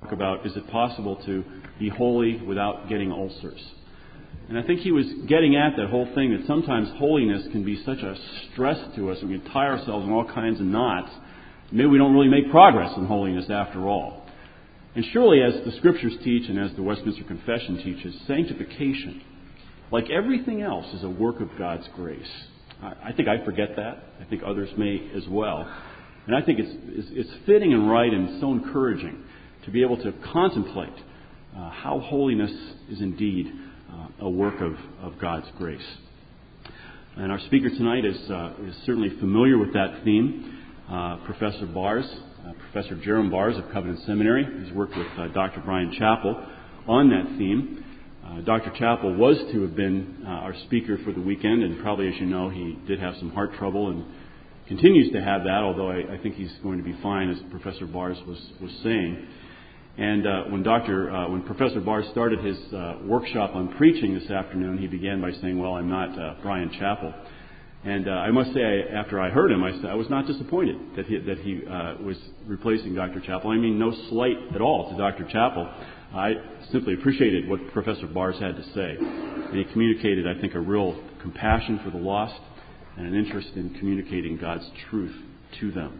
about, is it possible to be holy without getting ulcers? And I think he was getting at that whole thing, that sometimes holiness can be such a stress to us, and we can tie ourselves in all kinds of knots. Maybe we don't really make progress in holiness after all. And surely, as the Scriptures teach and as the Westminster Confession teaches, sanctification, like everything else, is a work of God's grace. I think I forget that. I think others may as well. And I think it's fitting and right and so encouraging to be able to contemplate how holiness is indeed a work of God's grace. And our speaker tonight is certainly familiar with that theme. Professor Jerome Bars of Covenant Seminary. He's worked with Dr. Bryan Chapell on that theme. Dr. Chapell was to have been our speaker for the weekend, and probably, as you know, he did have some heart trouble and continues to have that, although I think he's going to be fine, as Professor Bars was saying. And when Professor Bars started his workshop on preaching this afternoon, he began by saying, "Well, I'm not Bryan Chapell." And I must say, after I heard him, I was not disappointed that he was replacing Dr. Chapell. I mean, no slight at all to Dr. Chapell. I simply appreciated what Professor Bars had to say. And he communicated, I think, a real compassion for the lost and an interest in communicating God's truth to them.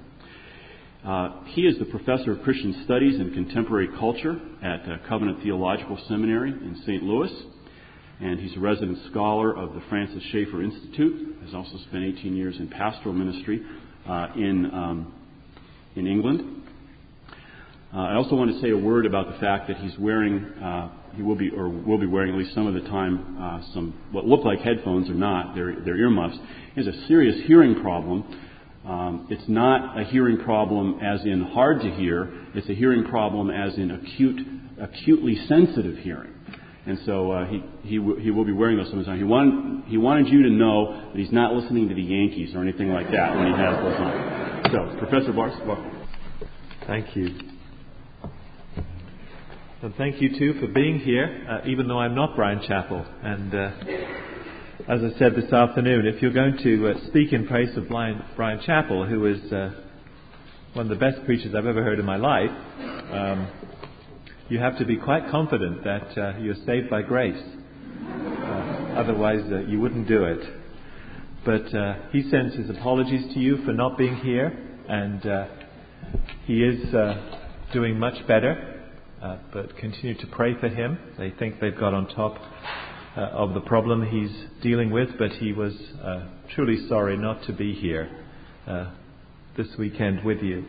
He is the Professor of Christian Studies and Contemporary Culture at Covenant Theological Seminary in St. Louis. And he's a resident scholar of the Francis Schaeffer Institute. Has also spent 18 years in pastoral ministry in England. I also want to say a word about the fact that he's wearing, will be wearing at least some of the time, some what look like headphones or not. They're earmuffs. He has a serious hearing problem. It's not a hearing problem as in hard to hear. It's a hearing problem as in acutely sensitive hearing. And so he will be wearing those some of the time. He wanted you to know that he's not listening to the Yankees or anything like that when he has those on. So, Professor Bars, welcome. Thank you. And thank you too for being here, even though I'm not Bryan Chapell. And as I said this afternoon, if you're going to speak in praise of Bryan Chapell, who is one of the best preachers I've ever heard in my life, you have to be quite confident that you're saved by grace. Otherwise, you wouldn't do it. But he sends his apologies to you for not being here, and he is doing much better. But continue to pray for him. They think they've got on top of the problem he's dealing with, but he was truly sorry not to be here this weekend with you.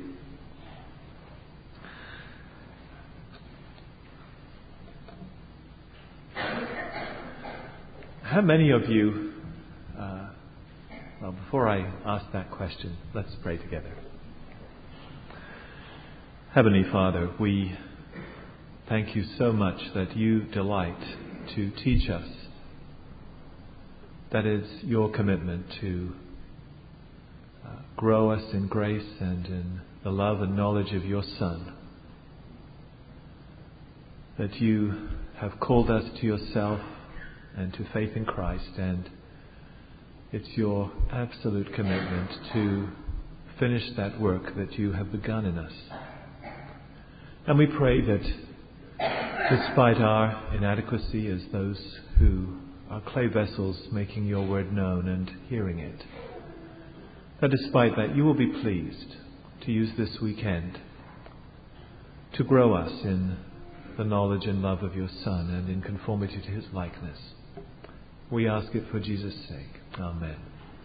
How many of you, before I ask that question, let's pray together. Heavenly Father, we thank you so much that you delight to teach us. That is your commitment to grow us in grace and in the love and knowledge of your Son. That you have called us to yourself and to faith in Christ, and it's your absolute commitment to finish that work that you have begun in us. And we pray that despite our inadequacy as those who are clay vessels making your word known and hearing it, that despite that you will be pleased to use this weekend to grow us in the knowledge and love of your Son and in conformity to his likeness. We ask it for Jesus' sake. Amen.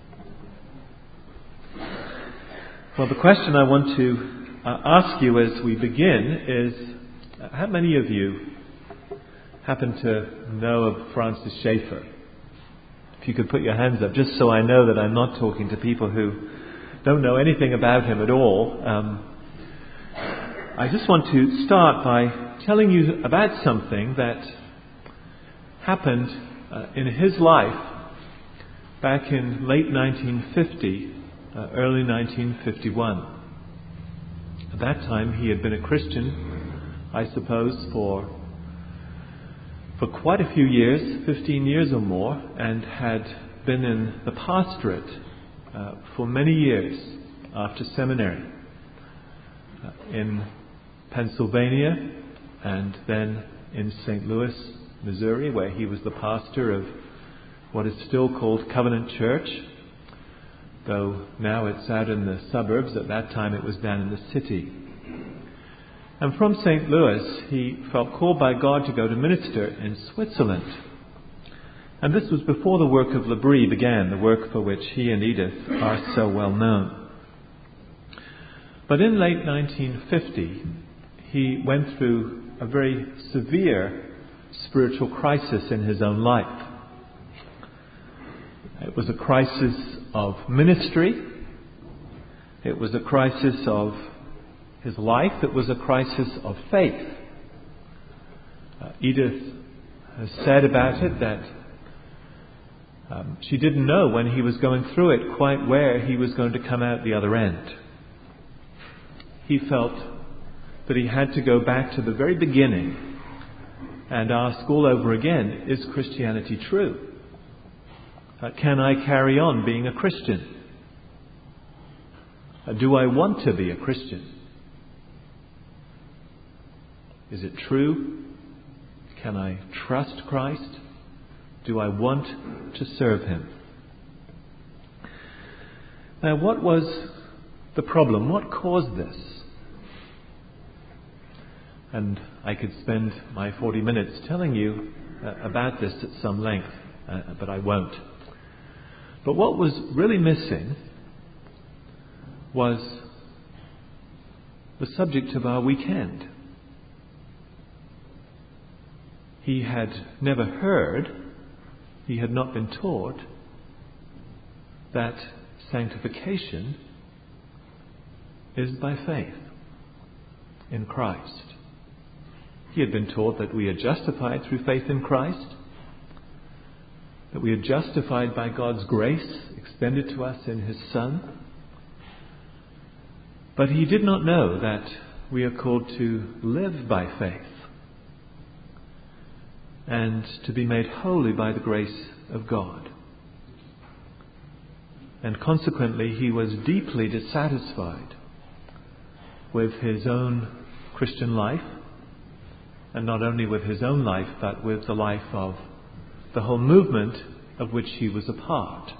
Well, the question I want to ask you as we begin is, how many of you happen to know of Francis Schaeffer? If you could put your hands up, just so I know that I'm not talking to people who don't know anything about him at all. I just want to start by telling you about something that happened in his life back in late 1950, early 1951. At that time he had been a Christian, I suppose, for quite a few years, 15 years or more, and had been in the pastorate for many years after seminary in Pennsylvania, and then in St. Louis, Missouri, where he was the pastor of what is still called Covenant Church, though now it's out in the suburbs. At that time it was down in the city. And from St. Louis, he felt called by God to go to minister in Switzerland. And this was before the work of L'Abri began, the work for which he and Edith are so well known. But in late 1950, he went through a very severe spiritual crisis in his own life. It was a crisis of ministry. It was a crisis of his life. It was a crisis of faith. Edith has said about it that she didn't know when he was going through it quite where he was going to come out the other end. He felt that he had to go back to the very beginning and ask all over again, is Christianity true? Can I carry on being a Christian? Do I want to be a Christian? Is it true? Can I trust Christ? Do I want to serve Him? Now, what was the problem? What caused this? And I could spend my 40 minutes telling you about this at some length, but I won't. But what was really missing was the subject of our weekend. He had never heard, he had not been taught that sanctification is by faith in Christ. He had been taught that we are justified through faith in Christ, that we are justified by God's grace extended to us in His Son. But he did not know that we are called to live by faith and to be made holy by the grace of God. And consequently, he was deeply dissatisfied with his own Christian life, and not only with his own life, but with the life of the whole movement of which he was a part.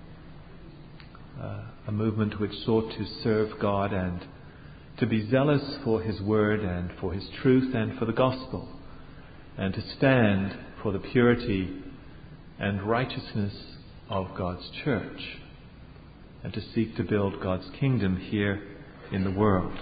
A movement which sought to serve God and to be zealous for His Word and for His truth and for the gospel, and to stand for the purity and righteousness of God's church, and to seek to build God's kingdom here in the world.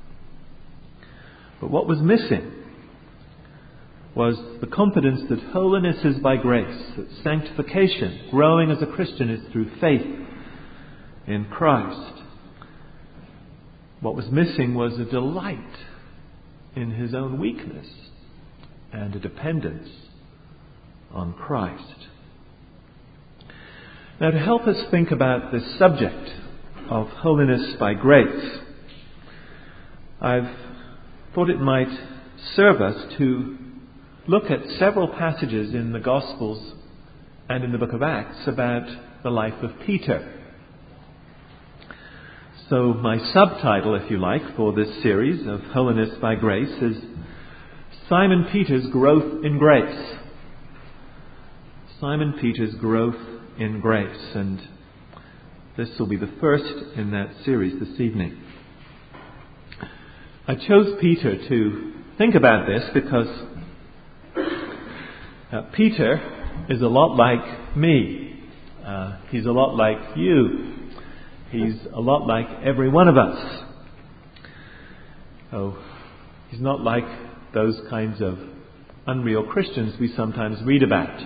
But what was missing was the confidence that holiness is by grace, that sanctification, growing as a Christian, is through faith in Christ. What was missing was a delight in his own weakness and a dependence on Christ. Now, to help us think about this subject of holiness by grace, I've thought it might serve us to look at several passages in the Gospels and in the book of Acts about the life of Peter. So my subtitle, if you like, for this series of Holiness by Grace is Simon Peter's Growth in Grace. Simon Peter's Growth in Grace. And this will be the first in that series this evening. I chose Peter to think about this because Peter is a lot like me. He's a lot like you. He's a lot like every one of us. Oh, he's not like those kinds of unreal Christians we sometimes read about.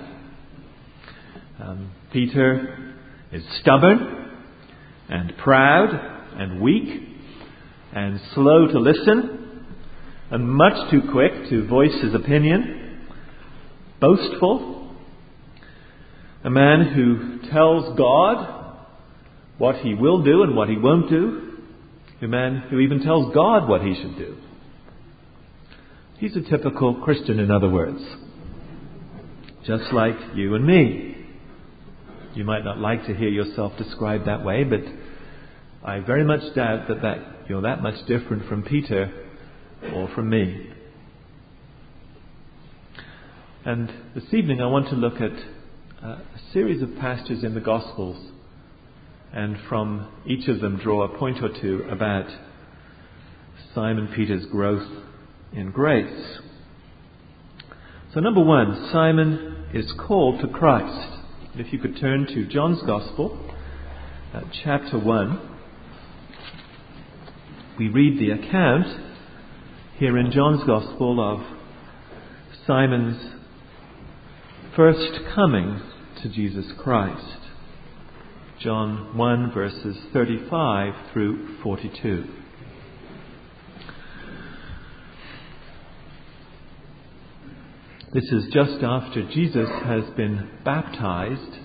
Peter is stubborn and proud and weak and slow to listen and much too quick to voice his opinion, boastful, a man who tells God what he will do and what he won't do, a man who even tells God what he should do. He's a typical Christian, in other words, just like you and me. You might not like to hear yourself described that way, but I very much doubt that you're that much different from Peter or from me. And this evening I want to look at a series of passages in the Gospels, and from each of them draw a point or two about Simon Peter's growth in grace. So number one, Simon is called to Christ. And if you could turn to John's Gospel, chapter 1, we read the account here in John's Gospel of Simon's first coming to Jesus Christ. John 1 verses 35 through 42. This is just after Jesus has been baptized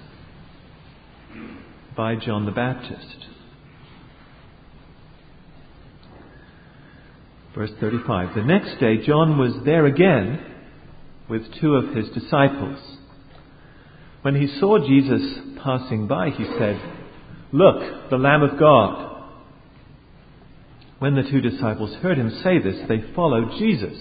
by John the Baptist. Verse 35. The next day John was there again with two of his disciples. When he saw Jesus passing by, he said, "Look, the Lamb of God." When the two disciples heard him say this, they followed Jesus.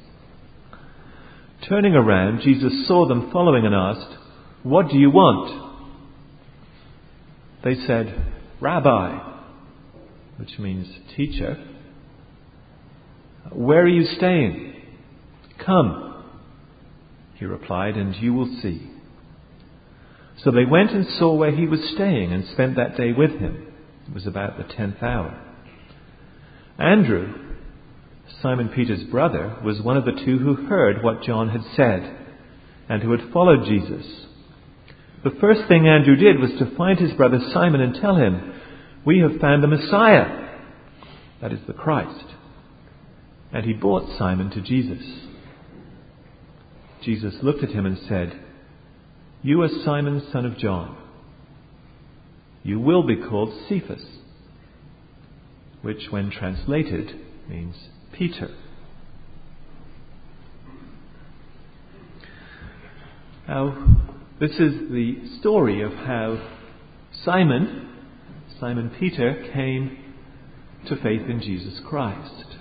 Turning around, Jesus saw them following and asked, "What do you want?" They said, "Rabbi," which means teacher, "where are you staying?" "Come," he replied, "and you will see." So they went and saw where he was staying and spent that day with him. It was about the 10th hour. Andrew, Simon Peter's brother, was one of the two who heard what John had said and who had followed Jesus. The first thing Andrew did was to find his brother Simon and tell him, "We have found the Messiah," that is the Christ. And he brought Simon to Jesus. Jesus looked at him and said, "You are Simon, son of John. You will be called Cephas," which when translated means Peter. Now, this is the story of how Simon Peter, came to faith in Jesus Christ.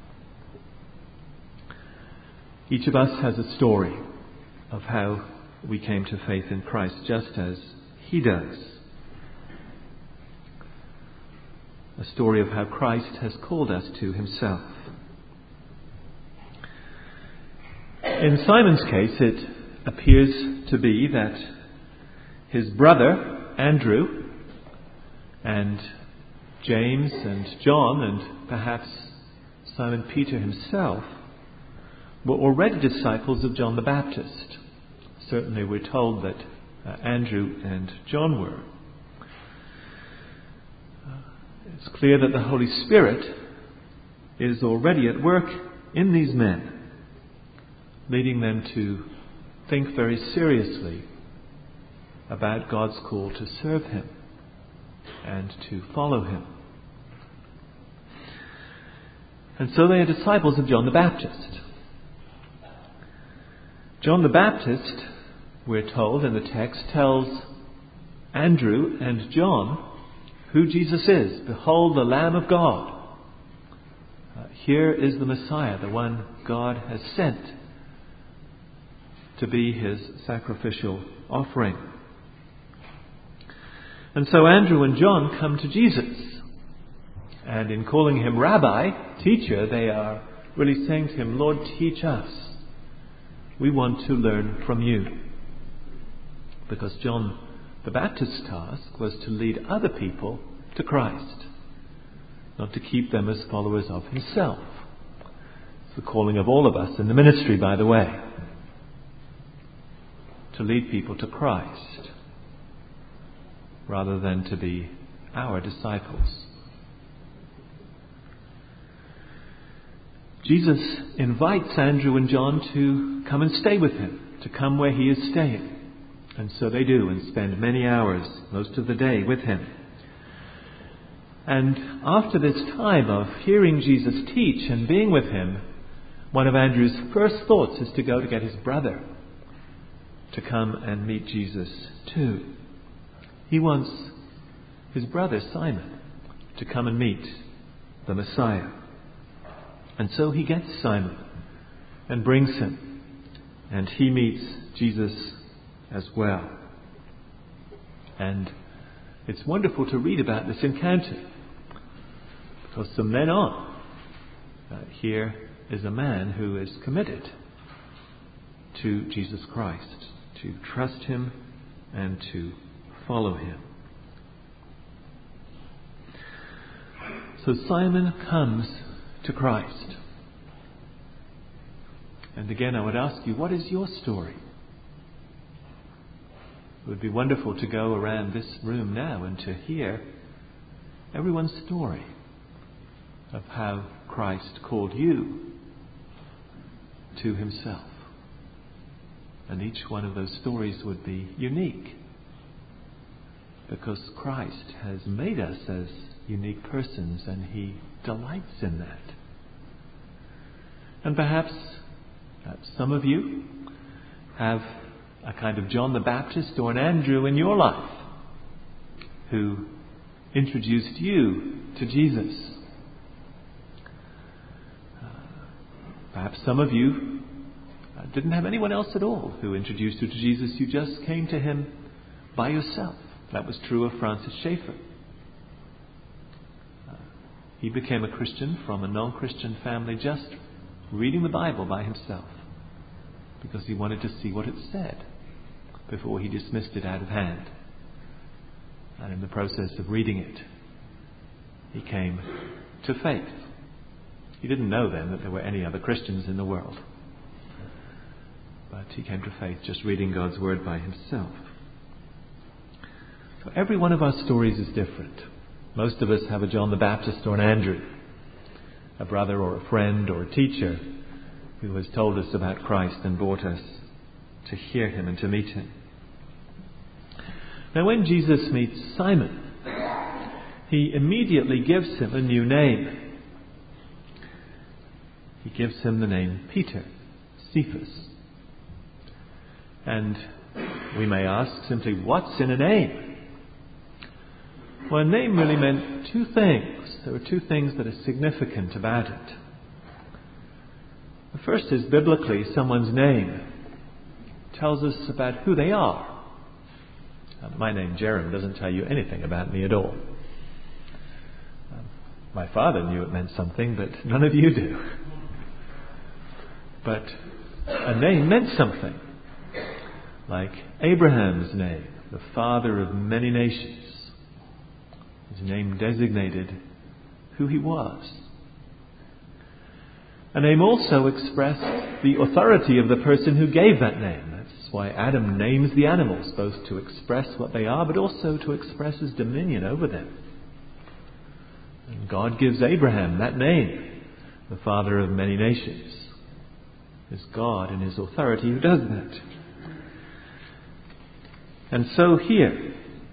Each of us has a story of how we came to faith in Christ, just as he does. A story of how Christ has called us to himself. In Simon's case, it appears to be that his brother, Andrew, and James and John, and perhaps Simon Peter himself, were already disciples of John the Baptist. Certainly we're told that Andrew and John were. It's clear that the Holy Spirit is already at work in these men, leading them to think very seriously about God's call to serve him and to follow him. And so they are disciples of John the Baptist. John the Baptist, we're told in the text, tells Andrew and John who Jesus is. "Behold, the Lamb of God. Here is the Messiah, the one God has sent to be his sacrificial offering." And so Andrew and John come to Jesus. And in calling him Rabbi, teacher, they are really saying to him, "Lord, teach us. We want to learn from you." Because John the Baptist's task was to lead other people to Christ, not to keep them as followers of himself. It's the calling of all of us in the ministry, by the way, to lead people to Christ rather than to be our disciples. Jesus invites Andrew and John to come and stay with him, to come where he is staying. And so they do, and spend many hours, most of the day, with him. And after this time of hearing Jesus teach and being with him, one of Andrew's first thoughts is to go to get his brother to come and meet Jesus too. He wants his brother Simon to come and meet the Messiah. And so he gets Simon and brings him. And he meets Jesus as well. And it's wonderful to read about this encounter, because from then on, here is a man who is committed to Jesus Christ, to trust him and to follow him. So Simon comes to Christ. And again, I would ask you, what is your story? It would be wonderful to go around this room now and to hear everyone's story of how Christ called you to himself. And each one of those stories would be unique, because Christ has made us as unique persons, and he delights in that. And perhaps some of you have a kind of John the Baptist or an Andrew in your life who introduced you to Jesus. Perhaps some of you didn't have anyone else at all who introduced you to Jesus. You just came to him by yourself. That was true of Francis Schaeffer. He became a Christian from a non-Christian family, just reading the Bible by himself, because he wanted to see what it said before he dismissed it out of hand. And in the process of reading it, he came to faith. He didn't know then that there were any other Christians in the world, but he came to faith just reading God's Word by himself. So every one of our stories is different. Most of us have a John the Baptist or an Andrew, a brother or a friend or a teacher who has told us about Christ and brought us to hear him and to meet him. Now, when Jesus meets Simon, he immediately gives him a new name. He gives him the name Peter, Cephas. And we may ask simply, what's in a name? Well, a name really meant two things. There were two things that are significant about it. The first is, biblically, someone's name tells us about who they are. My name, Jerem, doesn't tell you anything about me at all. My father knew it meant something, but none of you do. But a name meant something. Like Abraham's name, the father of many nations. His name designated who he was. A name also expressed the authority of the person who gave that name. That's why Adam names the animals, both to express what they are, but also to express his dominion over them. And God gives Abraham that name, the father of many nations. It's God in his authority who does that. And so here,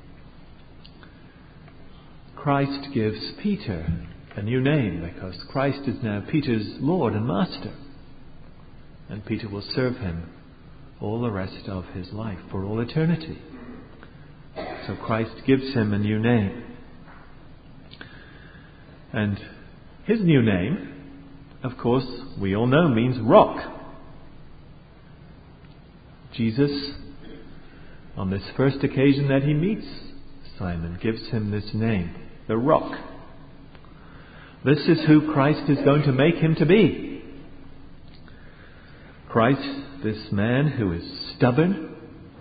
Christ gives Peter a new name, because Christ is now Peter's Lord and Master. And Peter will serve him all the rest of his life, for all eternity. So Christ gives him a new name. And his new name, of course, we all know, means rock. Jesus, on this first occasion that he meets Simon, gives him this name, the Rock. This is who Christ is going to make him to be. Christ, this man who is stubborn,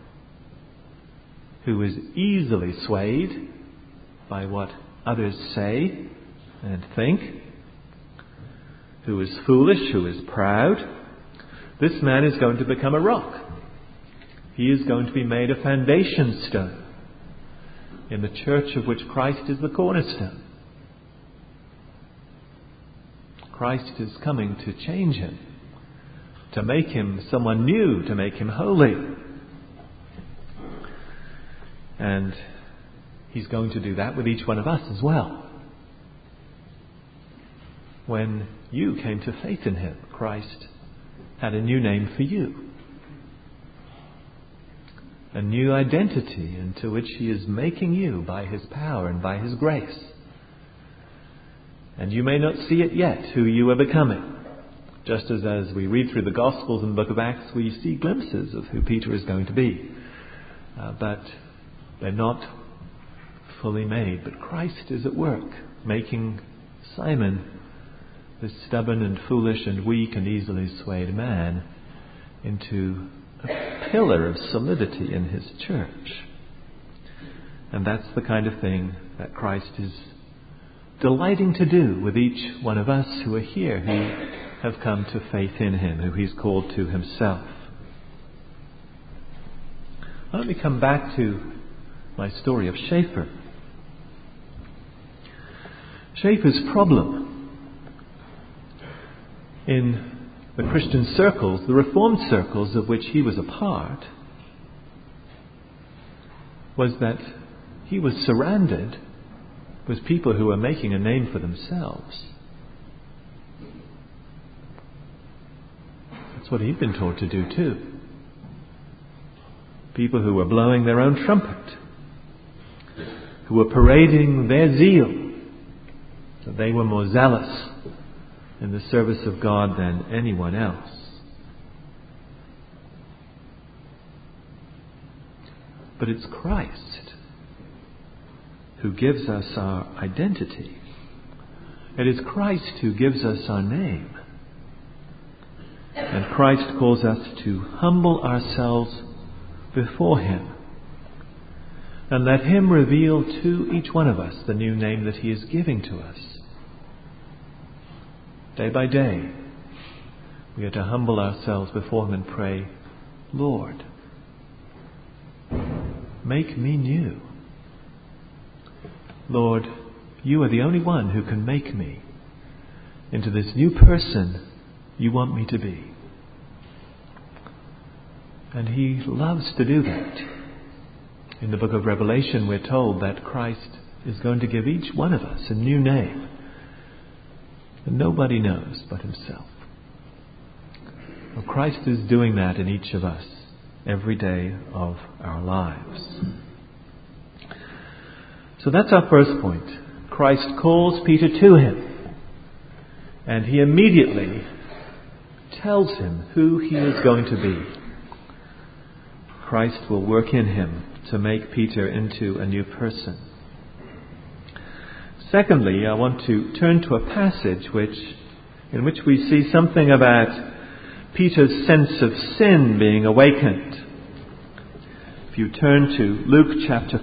who is easily swayed by what others say and think, who is foolish, who is proud, this man is going to become a rock. He is going to be made a foundation stone in the church of which Christ is the cornerstone. Christ is coming to change him, to make him someone new, to make him holy. And he's going to do that with each one of us as well. When you came to faith in him, Christ had a new name for you. A new identity into which he is making you by his power and by his grace. And you may not see it yet, who you are becoming. Just as we read through the Gospels and the book of Acts, we see glimpses of who Peter is going to be. But they're not fully made. But Christ is at work, making Simon, this stubborn and foolish and weak and easily swayed man, into a pillar of solidity in his church. And that's the kind of thing that Christ is delighting to do with each one of us who are here, who have come to faith in him, who he's called to himself. Let me come back to my story of Schaeffer. Schaeffer's problem in the Christian circles, the Reformed circles of which he was a part, was that he was surrounded with people who were making a name for themselves. That's what he'd been taught to do too. People who were blowing their own trumpet, who were parading their zeal, that they were more zealous in the service of God than anyone else. But it's Christ who gives us our identity. It is Christ who gives us our name. And Christ calls us to humble ourselves before him and let him reveal to each one of us the new name that he is giving to us. Day by day, we are to humble ourselves before him and pray, Lord, make me new. Lord, you are the only one who can make me into this new person you want me to be. And he loves to do that. In the book of Revelation, we're told that Christ is going to give each one of us a new name. And nobody knows but himself. Well, Christ is doing that in each of us every day of our lives. So that's our first point. Christ calls Peter to him. And he immediately tells him who he is going to be. Christ will work in him to make Peter into a new person. Secondly, I want to turn to a passage in which we see something about Peter's sense of sin being awakened. If you turn to Luke chapter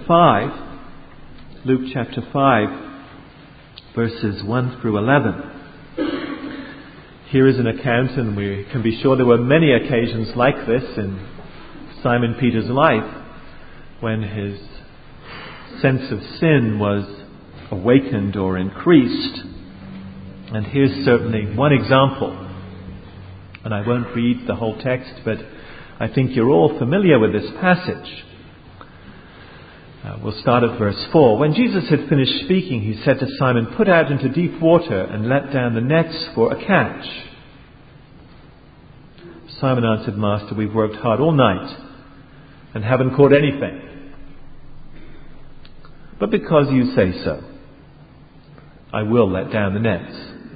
5, verses 1 through 11. Here is an account, and we can be sure there were many occasions like this in Simon Peter's life when his sense of sin was awakened or increased. And here's certainly one example. And I won't read the whole text, but I think you're all familiar with this passage. We'll start at verse 4. When Jesus had finished speaking, he said to Simon, "Put out into deep water and let down the nets for a catch." Simon answered, "Master, we've worked hard all night and haven't caught anything. But because you say so, I will let down the nets."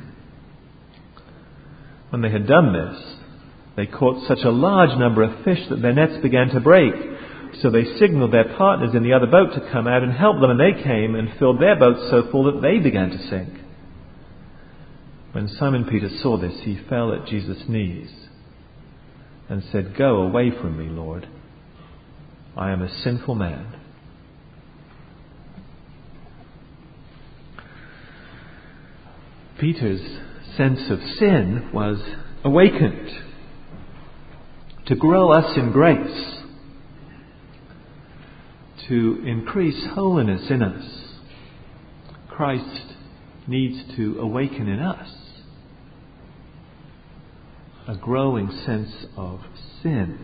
When they had done this, they caught such a large number of fish that their nets began to break. So they signaled their partners in the other boat to come out and help them, and they came and filled their boats so full that they began to sink. When Simon Peter saw this, he fell at Jesus' knees and said, "Go away from me, Lord. I am a sinful man." Peter's sense of sin was awakened to grow us in grace, to increase holiness in us. Christ needs to awaken in us a growing sense of sin.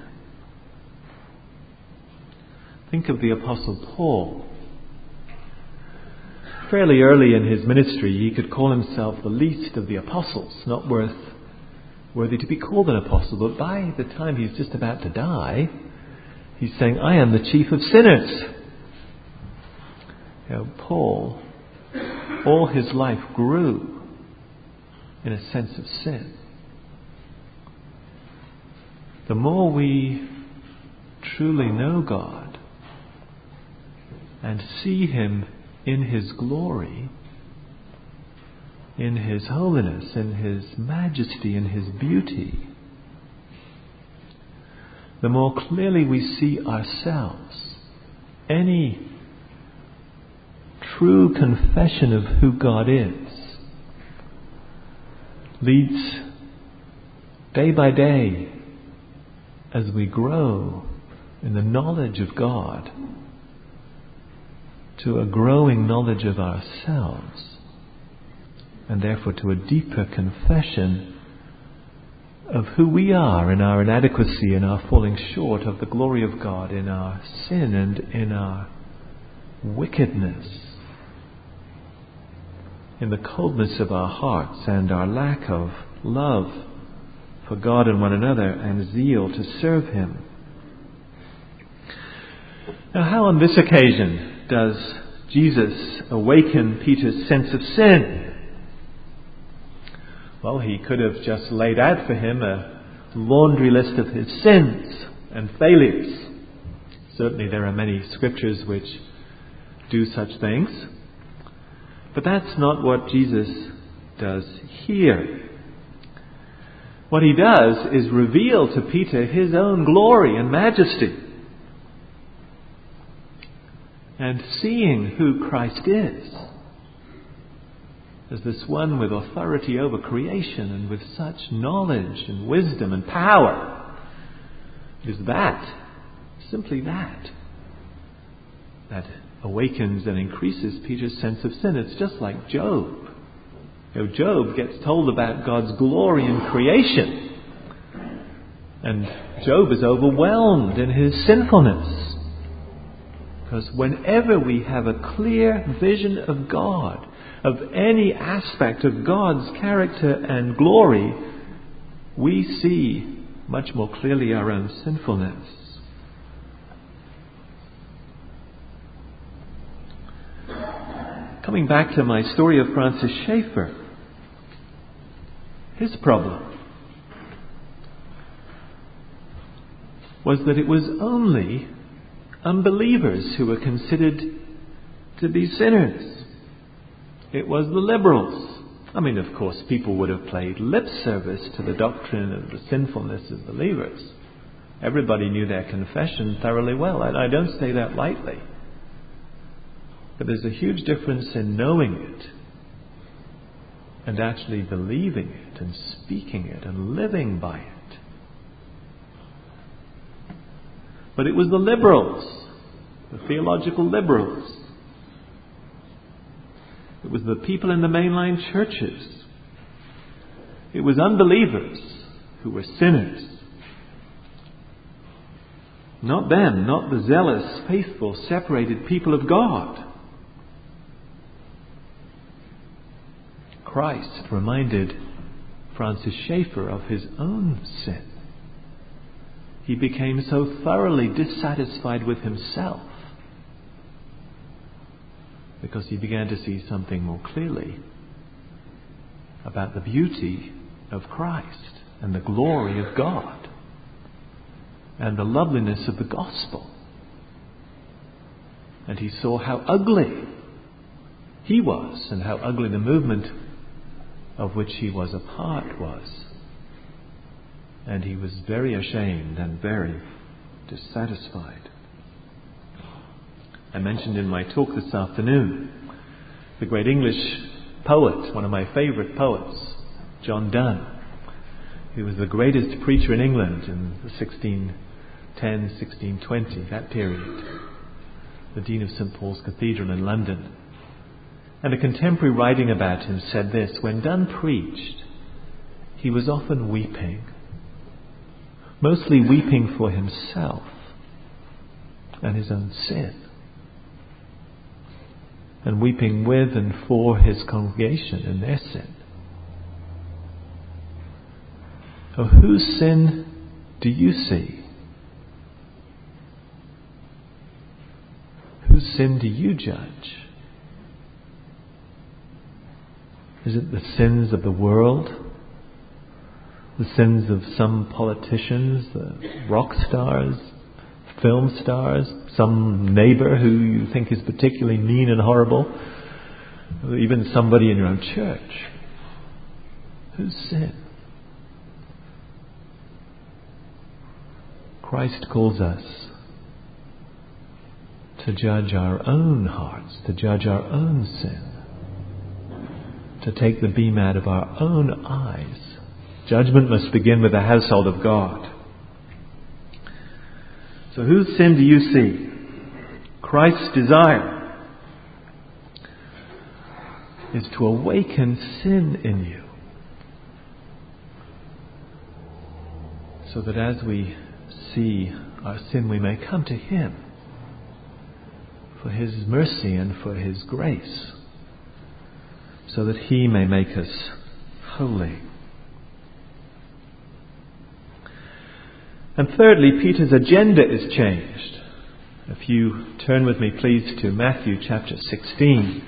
Think of the Apostle Paul. Fairly early in his ministry, he could call himself the least of the apostles, not worthy to be called an apostle. But by the time he's just about to die, he's saying, "I am the chief of sinners." Paul, all his life grew in a sense of sin. the more we truly know God and see Him in His glory, in His holiness, in His majesty, in His beauty, the more clearly we see ourselves. Any true confession of who God is leads day by day, as we grow in the knowledge of God, to a growing knowledge of ourselves, and therefore to a deeper confession of who we are in our inadequacy, in our falling short of the glory of God, in our sin and in our wickedness, in the coldness of our hearts and our lack of love for God and one another and zeal to serve Him. Now, how on this occasion does Jesus awaken Peter's sense of sin? Well, He could have just laid out for him a laundry list of his sins and failures. Certainly there are many scriptures which do such things. But that's not what Jesus does here. What He does is reveal to Peter His own glory and majesty. And seeing who Christ is, as this one with authority over creation and with such knowledge and wisdom and power, it is that, simply that awakens and increases Peter's sense of sin. It's just like Job. You know, Job gets told about God's glory in creation, and Job is overwhelmed in his sinfulness. Because whenever we have a clear vision of God, of any aspect of God's character and glory, we see much more clearly our own sinfulness. Coming back to my story of Francis Schaeffer, his problem was that it was only unbelievers who were considered to be sinners. It was the liberals. I mean, of course, people would have played lip service to the doctrine of the sinfulness of believers. Everybody knew their confession thoroughly well. I don't say that lightly. But there's a huge difference in knowing it and actually believing it and speaking it and living by it. But it was the liberals, the theological liberals. It was the people in the mainline churches. It was unbelievers who were sinners. Not them, not the zealous, faithful, separated people of God. Christ reminded Francis Schaeffer of his own sin. He became so thoroughly dissatisfied with himself because he began to see something more clearly about the beauty of Christ and the glory of God and the loveliness of the gospel. And he saw how ugly he was and how ugly the movement of which he was a part was. And he was very ashamed and very dissatisfied. I mentioned in my talk this afternoon the great English poet, one of my favourite poets, John Donne. He was the greatest preacher in England in the 1610, 1620, that period. The Dean of St. Paul's Cathedral in London. And a contemporary writing about him said this: when Donne preached, he was often weeping, mostly weeping for himself and his own sin, and weeping with and for his congregation and their sin. Oh, whose sin do you see? Whose sin do you judge? Is it the sins of the world, the sins of some politicians, rock stars, film stars, some neighbour who you think is particularly mean and horrible, or even somebody in your own church. Whose sin? Christ calls us to judge our own hearts, to judge our own sin, to take the beam out of our own eyes. Judgment must begin with the household of God. So whose sin do you see? Christ's desire is to awaken sin in you, so that as we see our sin, we may come to Him for His mercy and for His grace, so that He may make us holy. And thirdly, Peter's agenda is changed. If you turn with me, please, to Matthew chapter 16.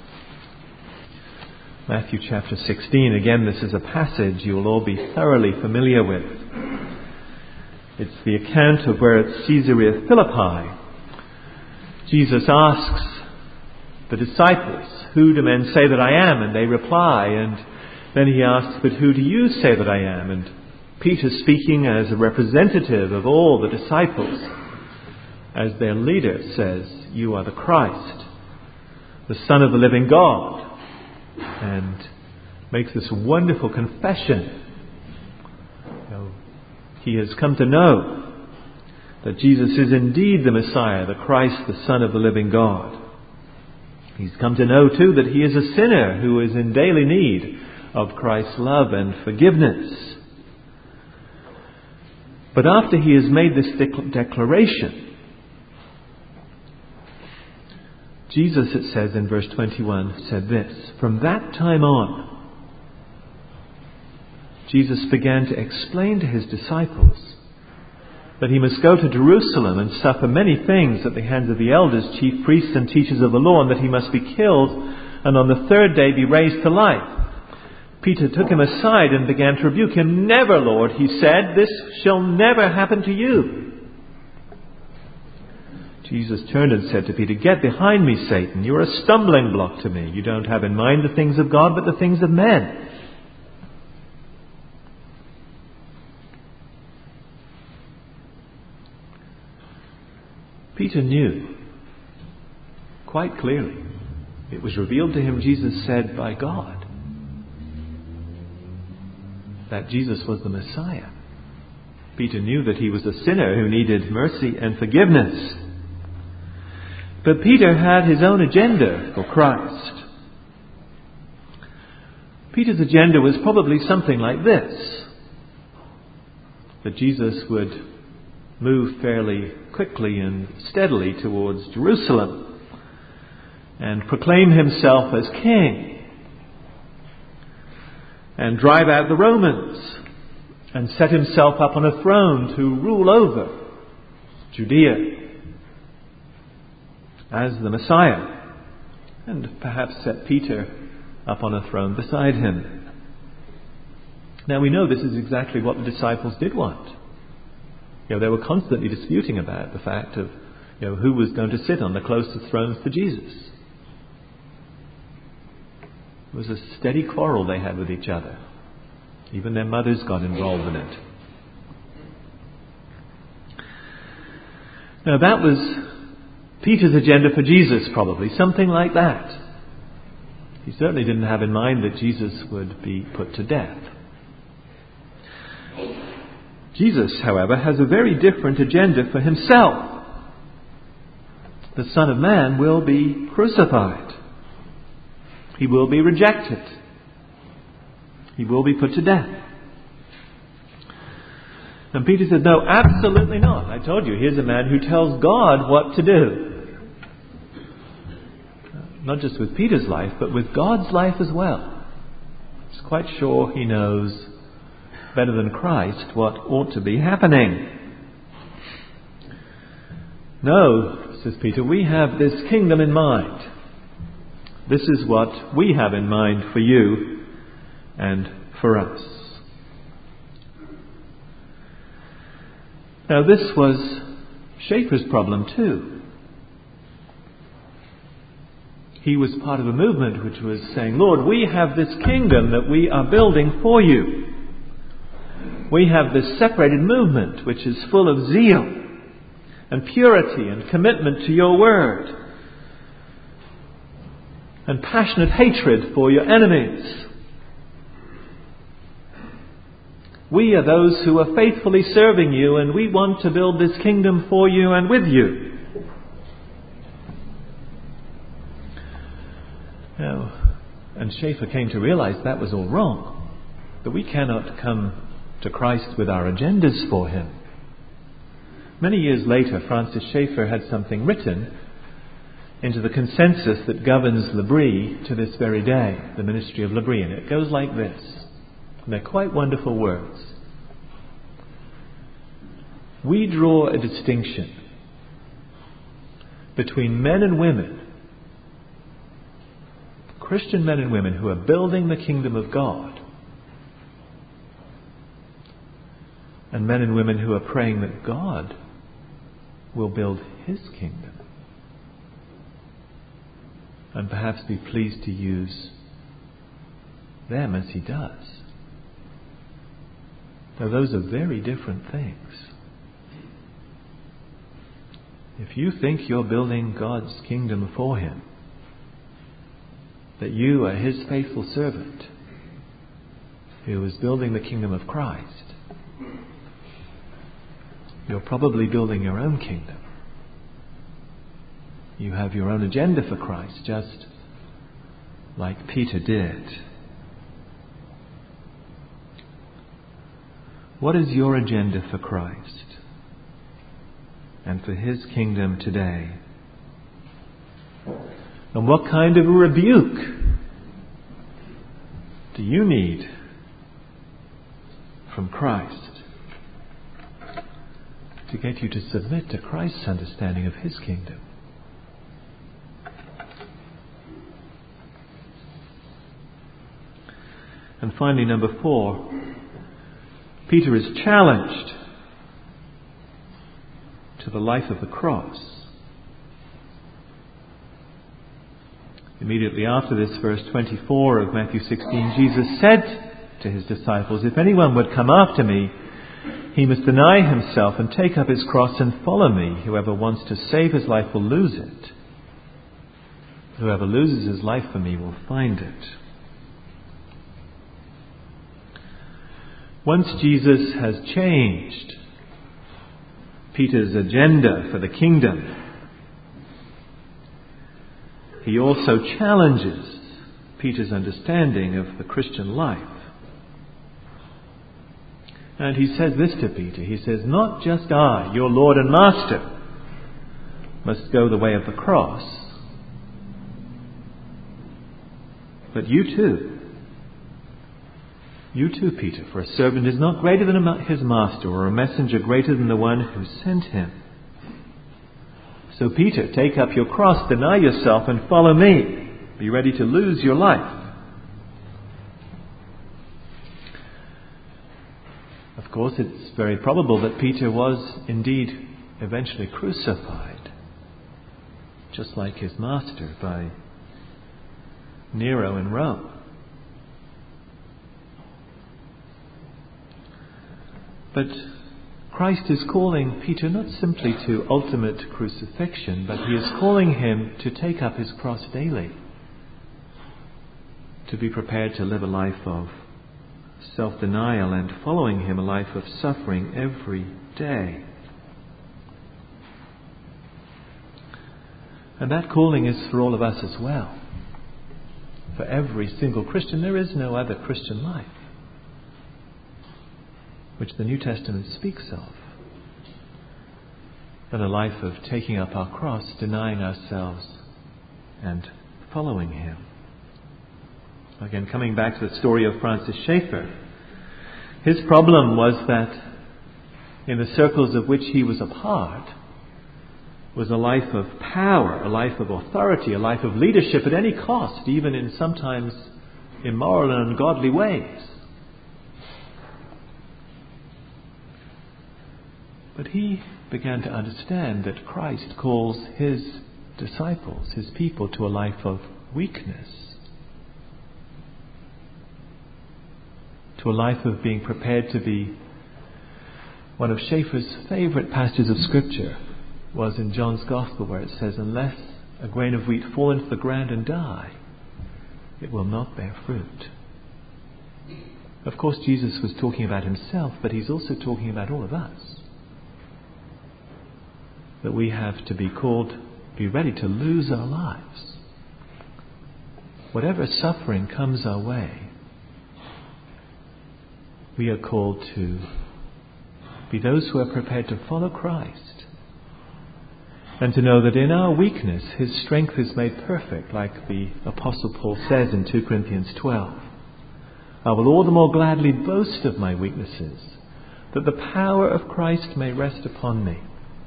Matthew chapter 16. Again, this is a passage you will all be thoroughly familiar with. It's the account of where at Caesarea Philippi, Jesus asks the disciples, "Who do men say that I am?" And they reply, and then He asks, "But who do you say that I am?" And Peter, speaking as a representative of all the disciples, as their leader, says, "You are the Christ, the Son of the living God," and makes this wonderful confession. He has come to know that Jesus is indeed the Messiah, the Christ, the Son of the living God. He's come to know too that he is a sinner who is in daily need of Christ's love and forgiveness. But after he has made this declaration, Jesus, it says in verse 21, said this: "From that time on, Jesus began to explain to his disciples that he must go to Jerusalem and suffer many things at the hands of the elders, chief priests and teachers of the law, and that he must be killed and on the third day be raised to life." Peter took him aside and began to rebuke him. "Never, Lord," he said, "this shall never happen to you." Jesus turned and said to Peter, "Get behind me, Satan. You are a stumbling block to me. You don't have in mind the things of God, but the things of men." Peter knew quite clearly. It was revealed to him, Jesus said, by God, that Jesus was the Messiah. Peter knew that he was a sinner who needed mercy and forgiveness. But Peter had his own agenda for Christ. Peter's agenda was probably something like this: that Jesus would move fairly quickly and steadily towards Jerusalem and proclaim himself as king, and drive out the Romans, and set himself up on a throne to rule over Judea as the Messiah, and perhaps set Peter up on a throne beside him. Now we know this is exactly what the disciples did want. They were constantly disputing about the fact of who was going to sit on the closest thrones to Jesus. It was a steady quarrel they had with each other. Even their mothers got involved in it. Now that was Peter's agenda for Jesus, probably. Something like that. He certainly didn't have in mind that Jesus would be put to death. Jesus, however, has a very different agenda for himself. The Son of Man will be crucified. He will be rejected. He will be put to death. And Peter said, "No, absolutely not. I told you, here's a man who tells God what to do." Not just with Peter's life, but with God's life as well. He's quite sure he knows better than Christ what ought to be happening. "No," says Peter, "we have this kingdom in mind. This is what we have in mind for you and for us." Now this was Schaeffer's problem too. He was part of a movement which was saying, Lord, we have this kingdom that we are building for you. We have this separated movement which is full of zeal and purity and commitment to your word and passionate hatred for your enemies. We are those who are faithfully serving you, and we want to build this kingdom for you and with you. Now, and Schaeffer came to realize that was all wrong, that we cannot come to Christ with our agendas for him. Many years later, Francis Schaeffer had something written into the consensus that governs L'Abri to this very day, the ministry of L'Abri, and it goes like this. And they're quite wonderful words. We draw a distinction between men and women, Christian men and women who are building the kingdom of God, and men and women who are praying that God will build his kingdom and perhaps be pleased to use them as he does. Now those are very different things. If you think you're building God's kingdom for him, that you are his faithful servant who is building the kingdom of Christ, you're probably building your own kingdom. You have your own agenda for Christ, just like Peter did. What is your agenda for Christ and for his kingdom today? And what kind of a rebuke do you need from Christ to get you to submit to Christ's understanding of his kingdom? And finally, number 4, Peter is challenged to the life of the cross. Immediately after this, verse 24 of Matthew 16, Jesus said to his disciples, if anyone would come after me, he must deny himself and take up his cross and follow me. Whoever wants to save his life will lose it. Whoever loses his life for me will find it. Once Jesus has changed Peter's agenda for the kingdom, he also challenges Peter's understanding of the Christian life. And he says this to Peter. He says, not just I, your Lord and Master, must go the way of the cross, but you too. You too, Peter, for a servant is not greater than his master, or a messenger greater than the one who sent him. So Peter, take up your cross, deny yourself, and follow me. Be ready to lose your life. Of course, it's very probable that Peter was indeed eventually crucified, just like his master, by Nero in Rome. But Christ is calling Peter not simply to ultimate crucifixion, but he is calling him to take up his cross daily, to be prepared to live a life of self-denial and following him, a life of suffering every day. And that calling is for all of us as well. For every single Christian, there is no other Christian life which the New Testament speaks of than a life of taking up our cross, denying ourselves and following him. Again, coming back to the story of Francis Schaeffer, his problem was that in the circles of which he was a part was a life of power, a life of authority, a life of leadership at any cost, even in sometimes immoral and ungodly ways. But he began to understand that Christ calls his disciples, his people, to a life of weakness, to a life of being prepared to be. One of Schaeffer's favourite passages of Scripture was in John's Gospel, where it says, "Unless a grain of wheat fall into the ground and die, it will not bear fruit." Of course, Jesus was talking about himself, but he's also talking about all of us. That we have to be called, be ready to lose our lives. Whatever suffering comes our way, we are called to be those who are prepared to follow Christ and to know that in our weakness his strength is made perfect, like the Apostle Paul says in 2 Corinthians 12. "I will all the more gladly boast of my weaknesses, that the power of Christ may rest upon me."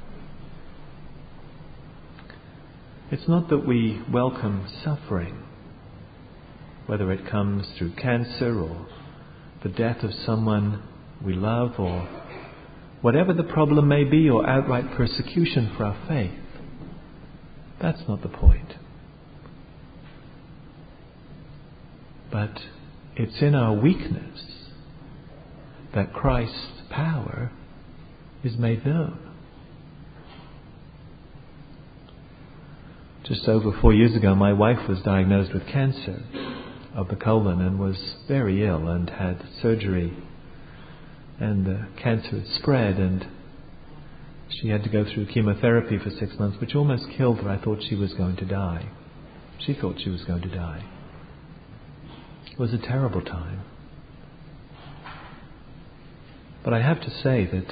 It's not that we welcome suffering, whether it comes through cancer or the death of someone we love, or whatever the problem may be, or outright persecution for our faith. That's not the point. But it's in our weakness that Christ's power is made known. Just over 4 years ago, my wife was diagnosed with cancer of the colon and was very ill and had surgery. And the cancer had spread, and she had to go through chemotherapy for 6 months, which almost killed her. I thought she was going to die. She thought she was going to die. It was a terrible time. But I have to say that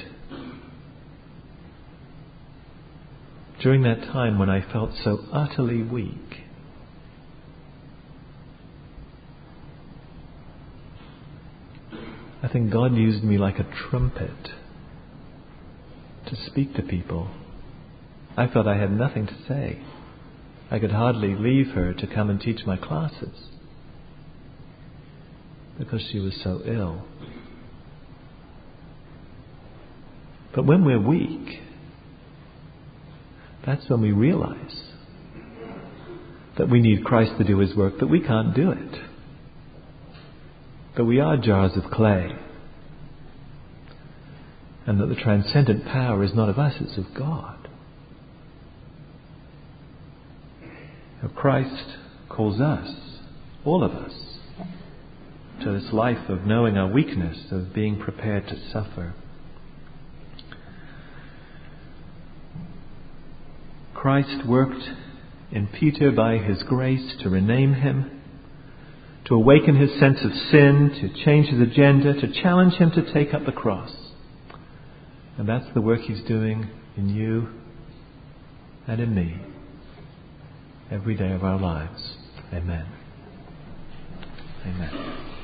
during that time when I felt so utterly weak, I think God used me like a trumpet to speak to people. I felt I had nothing to say. I could hardly leave her to come and teach my classes because she was so ill. But when we're weak, that's when we realize that we need Christ to do his work, that we can't do it. That we are jars of clay. And that the transcendent power is not of us, it's of God. Now Christ calls us, all of us, to this life of knowing our weakness, of being prepared to suffer. Christ worked in Peter by his grace to rename him, to awaken his sense of sin, to change his agenda, to challenge him to take up the cross. And that's the work he's doing in you and in me every day of our lives. Amen. Amen.